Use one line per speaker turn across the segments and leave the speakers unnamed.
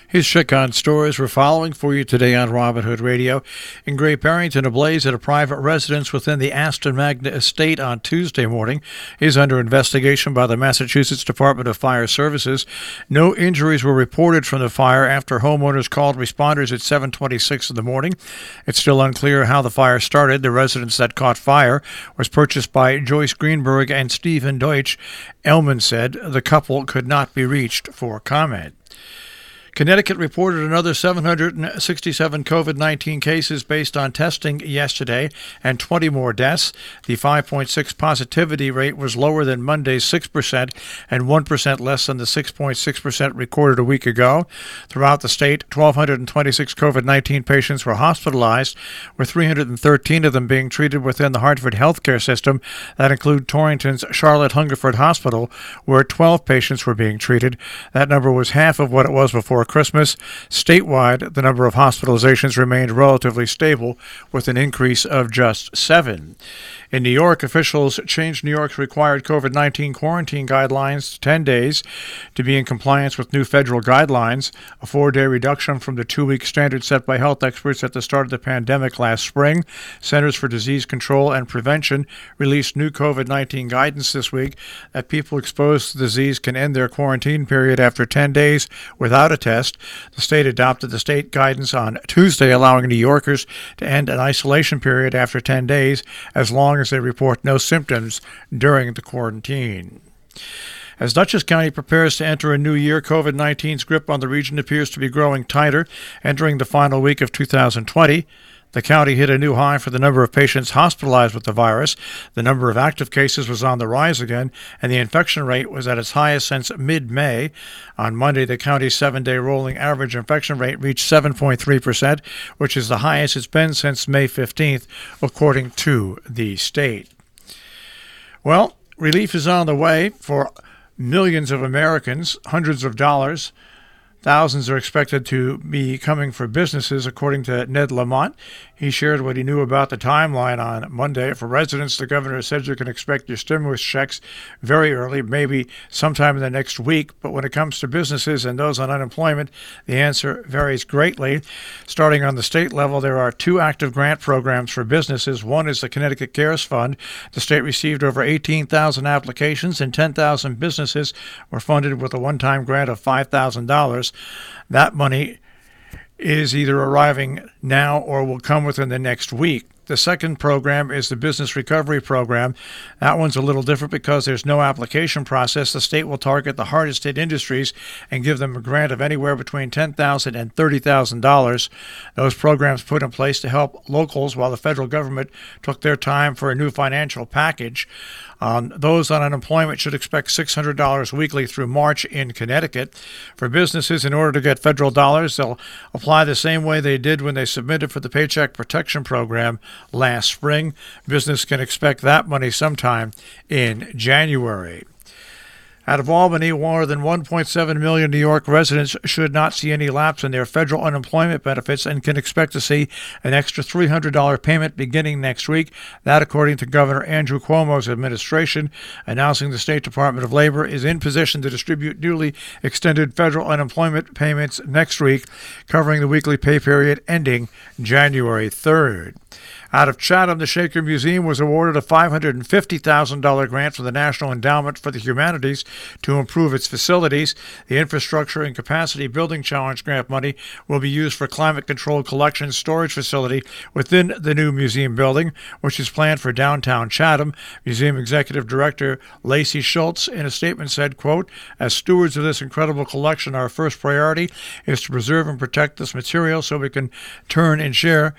His Chicago stories we're following for you today on Robin Hood Radio. In Great Barrington, a blaze at a private residence within the Aston Magna estate on Tuesday morning is under investigation by the Massachusetts Department of Fire Services. No injuries were reported from the fire after homeowners called responders at 7:26 in the morning. It's still unclear how the fire started. The residence that caught fire was purchased by Joyce Greenberg and Stephen Deutsch. Elman said the couple could not be reached for comment. Connecticut reported another 767 COVID-19 cases based on testing yesterday and 20 more deaths. The 5.6 positivity rate was lower than Monday's 6% and 1% less than the 6.6% recorded a week ago. Throughout the state, 1,226 COVID-19 patients were hospitalized, with 313 of them being treated within the Hartford healthcare system. That include Torrington's Charlotte Hungerford Hospital, where 12 patients were being treated. That number was half of what it was before Christmas. Statewide, the number of hospitalizations remained relatively stable, with an increase of just 7. In New York, officials changed New York's required COVID-19 quarantine guidelines to 10 days to be in compliance with new federal guidelines, a 4-day reduction from the 2-week standard set by health experts at the start of the pandemic last spring. Centers for Disease Control and Prevention released new COVID-19 guidance this week that people exposed to the disease can end their quarantine period after 10 days without a test. The state adopted the state guidance on Tuesday, allowing New Yorkers to end an isolation period after 10 days as long as they report no symptoms during the quarantine. As Dutchess County prepares to enter a new year, COVID-19's grip on the region appears to be growing tighter. Entering the final week of 2020, the county hit a new high for the number of patients hospitalized with the virus. The number of active cases was on the rise again, and the infection rate was at its highest since mid-May. On Monday, the county's 7-day rolling average infection rate reached 7.3%, which is the highest it's been since May 15th, according to the state. Well, relief is on the way for millions of Americans, hundreds of dollars. Thousands are expected to be coming for businesses, according to Ned Lamont. He shared what he knew about the timeline on Monday. For residents, the governor said you can expect your stimulus checks very early, maybe sometime in the next week. But when it comes to businesses and those on unemployment, the answer varies greatly. Starting on the state level, there are 2 active grant programs for businesses. One is the Connecticut CARES Fund. The state received over 18,000 applications, and 10,000 businesses were funded with a one-time grant of $5,000. That money is either arriving now or will come within the next week. The second program is the Business Recovery Program. That one's a little different because there's no application process. The state will target the hardest hit industries and give them a grant of anywhere between $10,000 and $30,000. Those programs put in place to help locals while the federal government took their time for a new financial package. Those on unemployment should expect $600 weekly through March in Connecticut. For businesses, in order to get federal dollars, they'll apply the same way they did when they submitted for the Paycheck Protection Program last spring. Business can expect that money sometime in January. Out of Albany, more than 1.7 million New York residents should not see any lapse in their federal unemployment benefits and can expect to see an extra $300 payment beginning next week. That, according to Governor Andrew Cuomo's administration, announcing the State Department of Labor is in position to distribute newly extended federal unemployment payments next week, covering the weekly pay period ending January 3rd. Out of Chatham, the Shaker Museum was awarded a $550,000 grant from the National Endowment for the Humanities to improve its facilities. The Infrastructure and Capacity Building Challenge grant money will be used for climate-controlled collection storage facility within the new museum building, which is planned for downtown Chatham. Museum Executive Director Lacey Schultz, in a statement, said, quote, "As stewards of this incredible collection, our first priority is to preserve and protect this material so we can turn and share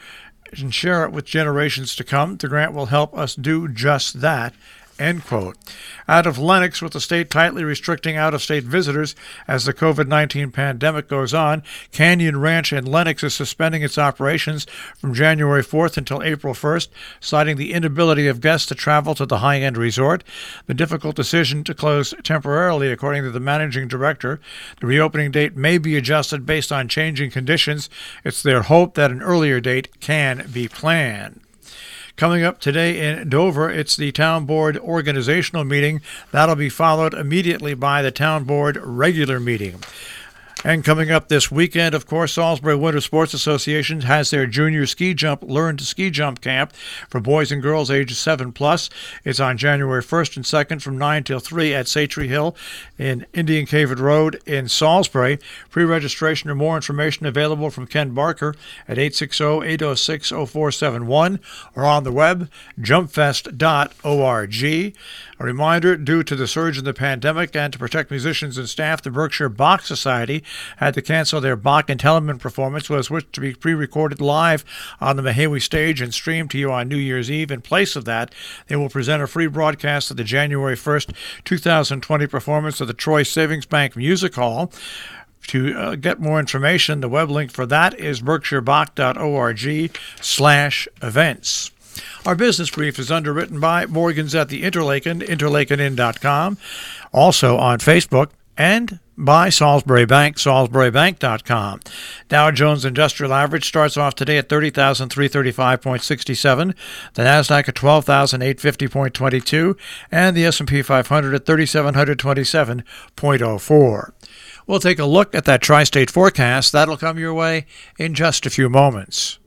it with generations to come. The grant will help us do just that." End quote. Out of Lenox, with the state tightly restricting out-of-state visitors as the COVID-19 pandemic goes on, Canyon Ranch in Lenox is suspending its operations from January 4th until April 1st, citing the inability of guests to travel to the high-end resort. The difficult decision to close temporarily, according to the managing director. The reopening date may be adjusted based on changing conditions. It's their hope that an earlier date can be planned. Coming up today in Dover, it's the Town Board organizational meeting. That'll be followed immediately by the Town Board regular meeting. And coming up this weekend, of course, Salisbury Winter Sports Association has their junior ski jump Learn to Ski Jump camp for boys and girls ages 7+. It's on January 1st and 2nd from 9 till 3 at Satry Hill in Indian Cave Road in Salisbury. Pre-registration or more information available from Ken Barker at 860-806-0471 or on the web, jumpfest.org. A reminder, due to the surge in the pandemic and to protect musicians and staff, the Berkshire Bach Society had to cancel their Bach and Telemann performance, was which to be pre-recorded live on the Mahawi stage and streamed to you on New Year's Eve. In place of that, they will present a free broadcast of the January 1st, 2020 performance of the Troy Savings Bank Music Hall. To get more information, the web link for that is berkshirebach.org/events. Our business brief is underwritten by Morgan's at the Interlaken, interlakenin.com, also on Facebook, and by Salisbury Bank, salisburybank.com. Dow Jones Industrial Average starts off today at 30,335.67, the Nasdaq at 12,850.22, and the S&P 500 at 3,727.04. We'll take a look at that tri-state forecast. That'll come your way in just a few moments.